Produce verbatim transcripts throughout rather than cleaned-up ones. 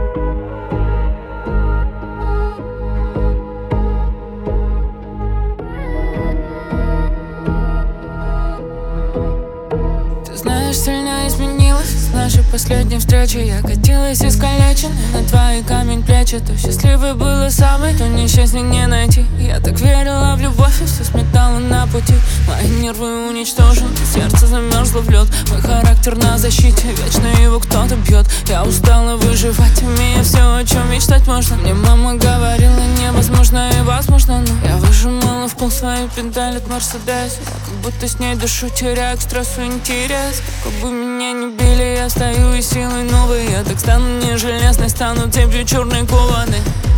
Сильно изменилась с нашей последней встречи. Я катилась искалеченной на твои камень плечи. То счастливой было самой, то несчастья не найти. Я так верила в любовь и все сметала на пути. Мои нервы уничтожены, сердце замерзло в лед. Мой характер на защите, вечно его кто-то бьет. Я устала выживать, имея все, о чем мечтать можно. Мне мама говорила, невозможно и возможно, но я выжимала в пол свои педали от Мерседеса. Я как будто с ней душу теряю к стрессу интерес. Как бы меня не били, я стою и силой новой. Я так стану не железной, стану цепью черной кованы.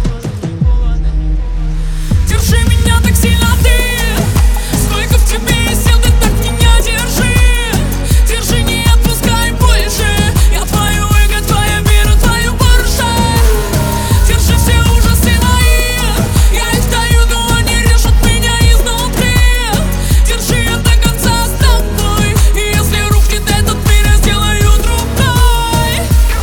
Держи меня так сильно ты, сколько в тебе сил, ты так меня держи. Держи, не отпускай больше. Я твою эго, твоя вера, твою Порше. Держи все ужасы мои, я их даю, но они режут меня изнутри. Держи, я до конца с тобой, и если рухнет этот мир, я сделаю другой.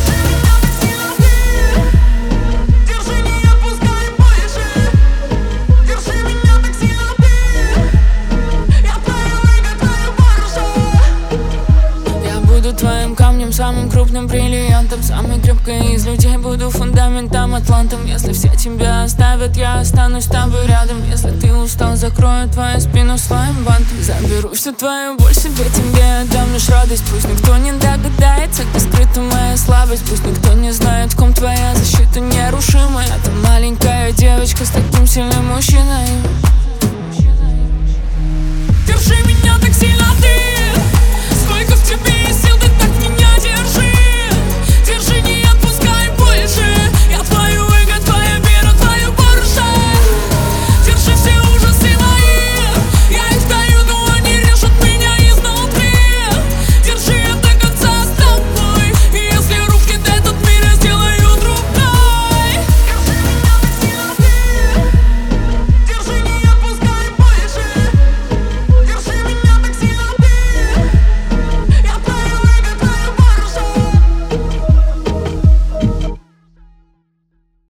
Держи меня так сильно ты, держи, не отпускай больше. Держи меня так сильно ты, я твою эго, твою Порше. Я буду твоим камнем, самым крупным бриллиантом, самой крепкой из людей, буду фундаментом, атлантом. Если все тебя оставят, я останусь с тобой рядом. Если ты устал, закрою твою спину своим бантом. Заберу всю твою боль себе, тебе отдам лишь радость. Пусть никто не догадается, где скрыта моя слабость. Пусть никто не знает, в ком твоя защита нерушимая. Ты маленькая девочка с таким сильным мужчиной. Держи меня так сильно.